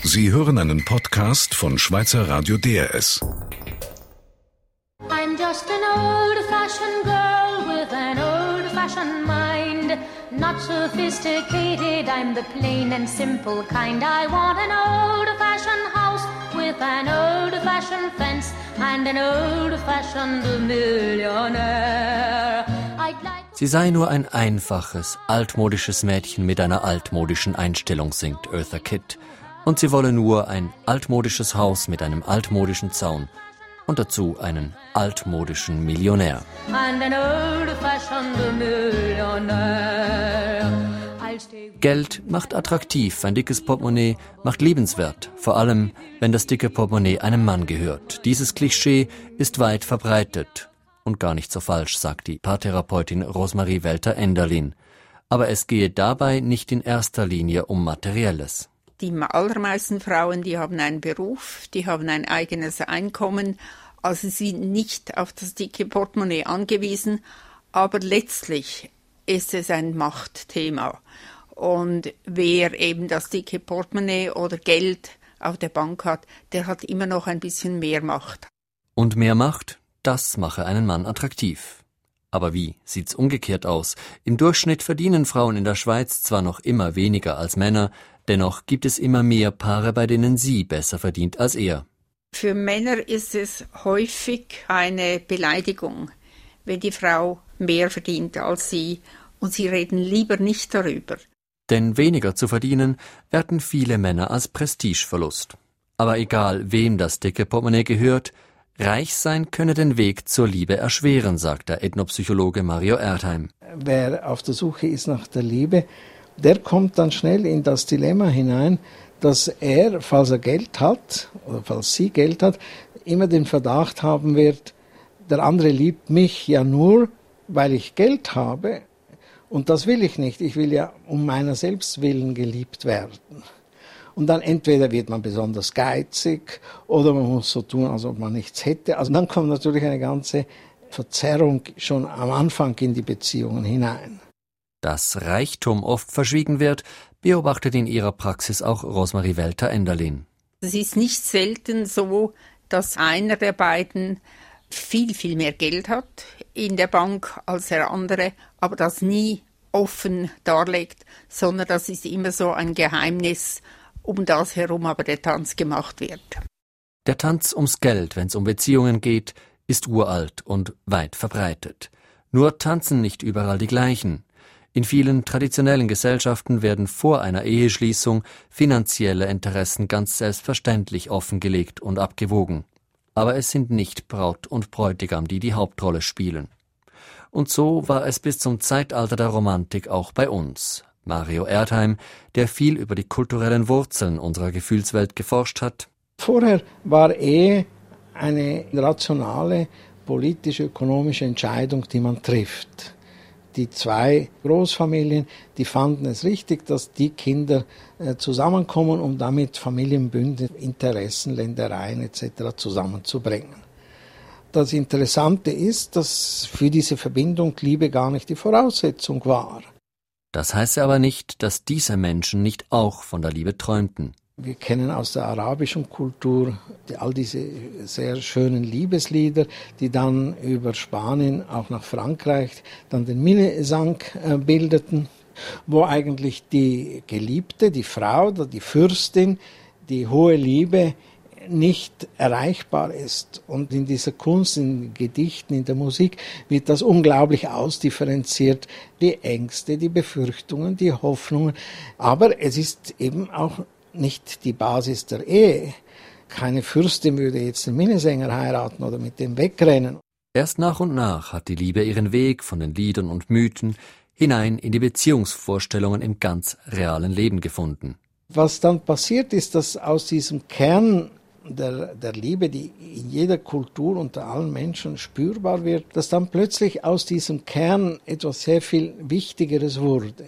Sie hören einen Podcast von Schweizer Radio DRS. I'm just an old-fashioned girl with an old-fashioned mind. Not sophisticated, I'm the plain and simple kind. I want an old-fashioned house with an old-fashioned fence and an old-fashioned millionaire. Sie sei nur ein einfaches, altmodisches Mädchen mit einer altmodischen Einstellung, singt Eartha Kitt. Und sie wolle nur ein altmodisches Haus mit einem altmodischen Zaun und dazu einen altmodischen Millionär. Geld macht attraktiv, ein dickes Portemonnaie macht liebenswert, vor allem, wenn das dicke Portemonnaie einem Mann gehört. Dieses Klischee ist weit verbreitet. Und gar nicht so falsch, sagt die Paartherapeutin Rosemarie Welter-Enderlin. Aber es gehe dabei nicht in erster Linie um Materielles. Die allermeisten Frauen, die haben einen Beruf, die haben ein eigenes Einkommen, also sind nicht auf das dicke Portemonnaie angewiesen, aber letztlich ist es ein Machtthema. Und wer eben das dicke Portemonnaie oder Geld auf der Bank hat, der hat immer noch ein bisschen mehr Macht. Und mehr Macht? Das mache einen Mann attraktiv. Aber wie sieht's umgekehrt aus? Im Durchschnitt verdienen Frauen in der Schweiz zwar noch immer weniger als Männer, dennoch gibt es immer mehr Paare, bei denen sie besser verdient als er. Für Männer ist es häufig eine Beleidigung, wenn die Frau mehr verdient als sie, und sie reden lieber nicht darüber. Denn weniger zu verdienen, werten viele Männer als Prestigeverlust. Aber egal, wem das dicke Portemonnaie gehört, reich sein könne den Weg zur Liebe erschweren, sagt der Ethnopsychologe Mario Erdheim. Wer auf der Suche ist nach der Liebe, der kommt dann schnell in das Dilemma hinein, dass er, falls er Geld hat, oder falls sie Geld hat, immer den Verdacht haben wird, der andere liebt mich ja nur, weil ich Geld habe, und das will ich nicht. Ich will ja um meiner selbst willen geliebt werden. Und dann entweder wird man besonders geizig oder man muss so tun, als ob man nichts hätte. Also dann kommt natürlich eine ganze Verzerrung schon am Anfang in die Beziehungen hinein. Dass Reichtum oft verschwiegen wird, beobachtet in ihrer Praxis auch Rosemarie Welter-Enderlin. Es ist nicht selten so, dass einer der beiden viel, viel mehr Geld hat in der Bank als der andere, aber das nie offen darlegt, sondern das ist immer so ein Geheimnis, um das herum aber der Tanz gemacht wird. Der Tanz ums Geld, wenn es um Beziehungen geht, ist uralt und weit verbreitet. Nur tanzen nicht überall die gleichen. In vielen traditionellen Gesellschaften werden vor einer Eheschließung finanzielle Interessen ganz selbstverständlich offengelegt und abgewogen. Aber es sind nicht Braut und Bräutigam, die die Hauptrolle spielen. Und so war es bis zum Zeitalter der Romantik auch bei uns. Mario Erdheim, der viel über die kulturellen Wurzeln unserer Gefühlswelt geforscht hat. Vorher war Ehe eine rationale, politisch-ökonomische Entscheidung, die man trifft. Die zwei Großfamilien, die fanden es richtig, dass die Kinder zusammenkommen, um damit Familienbünde, Interessen, Ländereien etc. zusammenzubringen. Das Interessante ist, dass für diese Verbindung Liebe gar nicht die Voraussetzung war. Das heißt aber nicht, dass diese Menschen nicht auch von der Liebe träumten. Wir kennen aus der arabischen Kultur all diese sehr schönen Liebeslieder, die dann über Spanien auch nach Frankreich dann den Minnesang bildeten, wo eigentlich die Geliebte, die Frau, die Fürstin, die hohe Liebe nicht erreichbar ist. Und in dieser Kunst, in den Gedichten, in der Musik wird das unglaublich ausdifferenziert. Die Ängste, die Befürchtungen, die Hoffnungen. Aber es ist eben auch nicht die Basis der Ehe. Keine Fürstin würde jetzt den Minnesänger heiraten oder mit dem wegrennen. Erst nach und nach hat die Liebe ihren Weg von den Liedern und Mythen hinein in die Beziehungsvorstellungen im ganz realen Leben gefunden. Was dann passiert ist, dass aus diesem Kern der Liebe, die in jeder Kultur unter allen Menschen spürbar wird, dass dann plötzlich aus diesem Kern etwas sehr viel Wichtigeres wurde.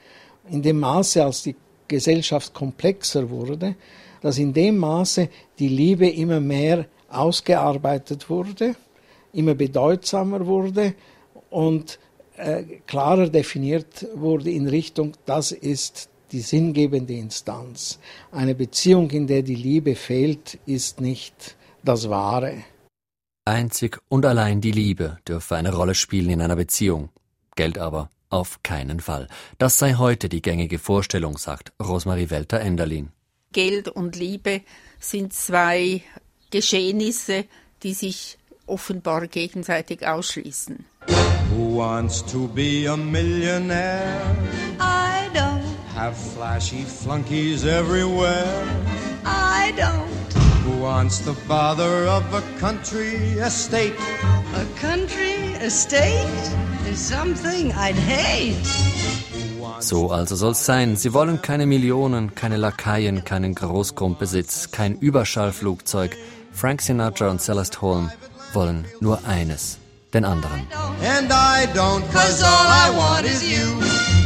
In dem Maße, als die Gesellschaft komplexer wurde, dass in dem Maße die Liebe immer mehr ausgearbeitet wurde, immer bedeutsamer wurde und klarer definiert wurde in Richtung, das ist die sinngebende Instanz. Eine Beziehung, in der die Liebe fehlt, ist nicht das Wahre. Einzig und allein die Liebe dürfe eine Rolle spielen in einer Beziehung. Geld aber auf keinen Fall. Das sei heute die gängige Vorstellung, sagt Rosemarie Welter-Enderlin. Geld und Liebe sind zwei Geschehnisse, die sich offenbar gegenseitig ausschließen. Who wants to be a millionaire? I don't. Have flashy flunkies everywhere? I don't. Who wants the bother of a country estate? A country estate is something I'd hate. So also soll's sein. Sie wollen keine Millionen, keine Lakaien, keinen Großgrundbesitz, kein Überschallflugzeug. Frank Sinatra und Celeste Holm wollen nur eines, den anderen. And I don't, 'cause all I want is you.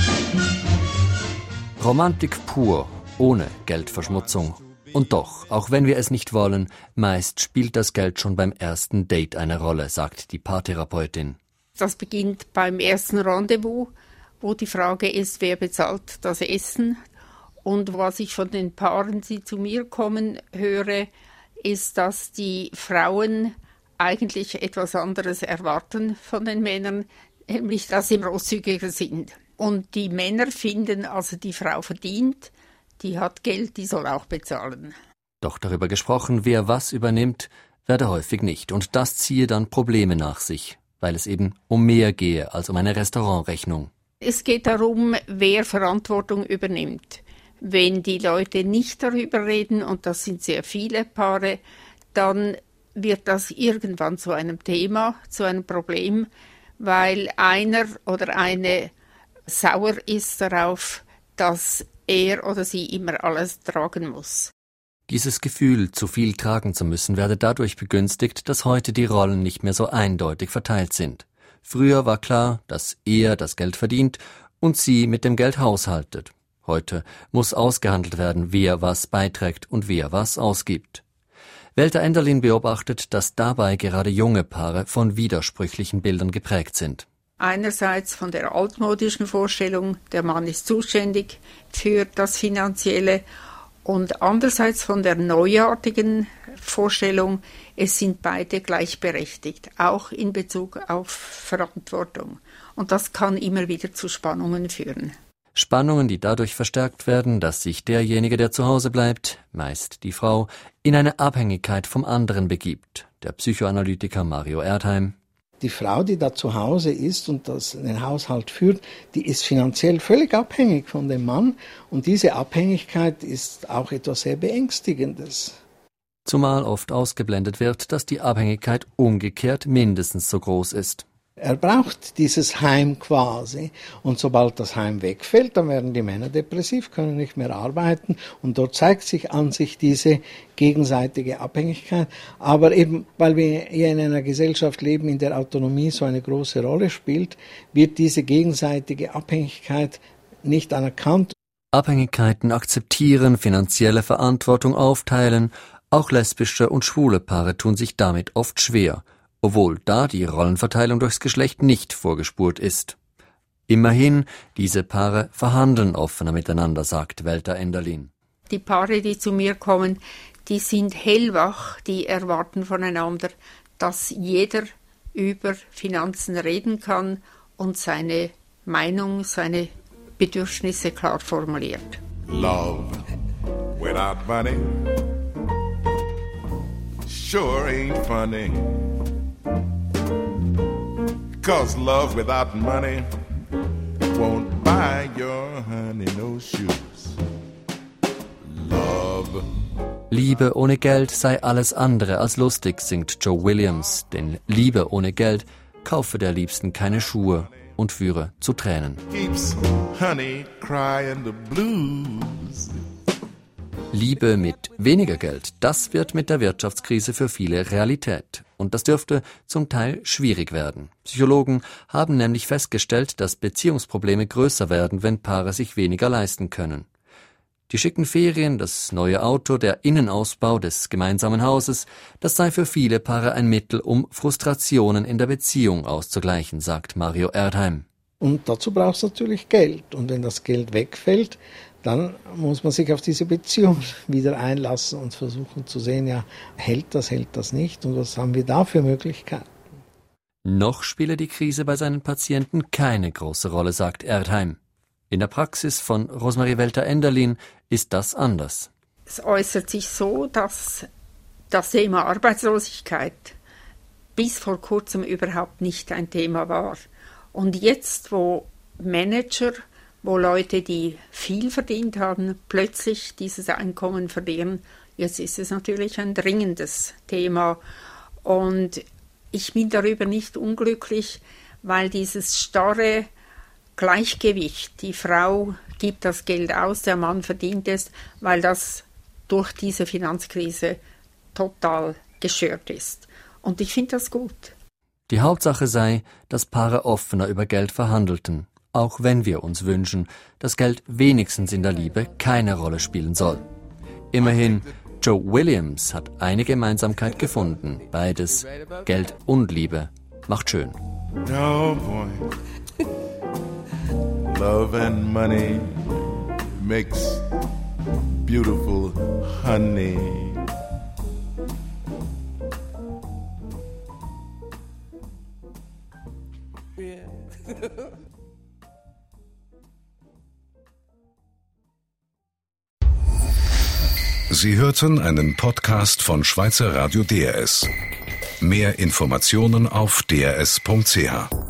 Romantik pur, ohne Geldverschmutzung. Und doch, auch wenn wir es nicht wollen, meist spielt das Geld schon beim ersten Date eine Rolle, sagt die Paartherapeutin. Das beginnt beim ersten Rendezvous, wo die Frage ist, wer bezahlt das Essen. Und was ich von den Paaren, die zu mir kommen, höre, ist, dass die Frauen eigentlich etwas anderes erwarten von den Männern, nämlich dass sie großzügiger sind. Und die Männer finden, also die Frau verdient, die hat Geld, die soll auch bezahlen. Doch darüber gesprochen, wer was übernimmt, werde häufig nicht. Und das ziehe dann Probleme nach sich, weil es eben um mehr gehe als um eine Restaurantrechnung. Es geht darum, wer Verantwortung übernimmt. Wenn die Leute nicht darüber reden, und das sind sehr viele Paare, dann wird das irgendwann zu einem Thema, zu einem Problem, weil einer oder eine sauer ist darauf, dass er oder sie immer alles tragen muss. Dieses Gefühl, zu viel tragen zu müssen, werde dadurch begünstigt, dass heute die Rollen nicht mehr so eindeutig verteilt sind. Früher war klar, dass er das Geld verdient und sie mit dem Geld haushaltet. Heute muss ausgehandelt werden, wer was beiträgt und wer was ausgibt. Welter-Enderlin beobachtet, dass dabei gerade junge Paare von widersprüchlichen Bildern geprägt sind. Einerseits von der altmodischen Vorstellung, der Mann ist zuständig für das Finanzielle, und andererseits von der neuartigen Vorstellung, es sind beide gleichberechtigt, auch in Bezug auf Verantwortung. Und das kann immer wieder zu Spannungen führen. Spannungen, die dadurch verstärkt werden, dass sich derjenige, der zu Hause bleibt, meist die Frau, in eine Abhängigkeit vom anderen begibt. Der Psychoanalytiker Mario Erdheim. Die Frau, die da zu Hause ist und den Haushalt führt, die ist finanziell völlig abhängig von dem Mann. Und diese Abhängigkeit ist auch etwas sehr Beängstigendes. Zumal oft ausgeblendet wird, dass die Abhängigkeit umgekehrt mindestens so groß ist. Er braucht dieses Heim quasi, und sobald das Heim wegfällt, dann werden die Männer depressiv, können nicht mehr arbeiten, und dort zeigt sich an sich diese gegenseitige Abhängigkeit. Aber eben, weil wir hier in einer Gesellschaft leben, in der Autonomie so eine große Rolle spielt, wird diese gegenseitige Abhängigkeit nicht anerkannt. Abhängigkeiten akzeptieren, finanzielle Verantwortung aufteilen, auch lesbische und schwule Paare tun sich damit oft schwer, obwohl da die Rollenverteilung durchs Geschlecht nicht vorgespurt ist. Immerhin, diese Paare verhandeln offener miteinander, sagt Welter-Enderlin. Die Paare, die zu mir kommen, die sind hellwach, die erwarten voneinander, dass jeder über Finanzen reden kann und seine Meinung, seine Bedürfnisse klar formuliert. Love without money sure ain't funny. 'Cause love without money won't buy your honey no shoes. Love. Liebe ohne Geld sei alles andere als lustig, singt Joe Williams, denn Liebe ohne Geld kaufe der Liebsten keine Schuhe und führe zu Tränen. Keeps honey crying the blues. Liebe mit weniger Geld, das wird mit der Wirtschaftskrise für viele Realität. Und das dürfte zum Teil schwierig werden. Psychologen haben nämlich festgestellt, dass Beziehungsprobleme größer werden, wenn Paare sich weniger leisten können. Die schicken Ferien, das neue Auto, der Innenausbau des gemeinsamen Hauses, das sei für viele Paare ein Mittel, um Frustrationen in der Beziehung auszugleichen, sagt Mario Erdheim. Und dazu braucht es natürlich Geld. Und wenn das Geld wegfällt, dann muss man sich auf diese Beziehung wieder einlassen und versuchen zu sehen, ja, hält das nicht und was haben wir da für Möglichkeiten? Noch spiele die Krise bei seinen Patienten keine große Rolle, sagt Erdheim. In der Praxis von Rosemarie Welter-Enderlin ist das anders. Es äußert sich so, dass das Thema Arbeitslosigkeit bis vor kurzem überhaupt nicht ein Thema war. Und jetzt, wo Manager, wo Leute, die viel verdient haben, plötzlich dieses Einkommen verlieren, jetzt ist es natürlich ein dringendes Thema. Und ich bin darüber nicht unglücklich, weil dieses starre Gleichgewicht, die Frau gibt das Geld aus, der Mann verdient es, weil das durch diese Finanzkrise total gestört ist. Und ich finde das gut. Die Hauptsache sei, dass Paare offener über Geld verhandelten, auch wenn wir uns wünschen, dass Geld wenigstens in der Liebe keine Rolle spielen soll. Immerhin, Joe Williams hat eine Gemeinsamkeit gefunden. Beides, Geld und Liebe, macht schön. Oh boy. Love and money makes beautiful honey. Sie hörten einen Podcast von Schweizer Radio DRS. Mehr Informationen auf drs.ch.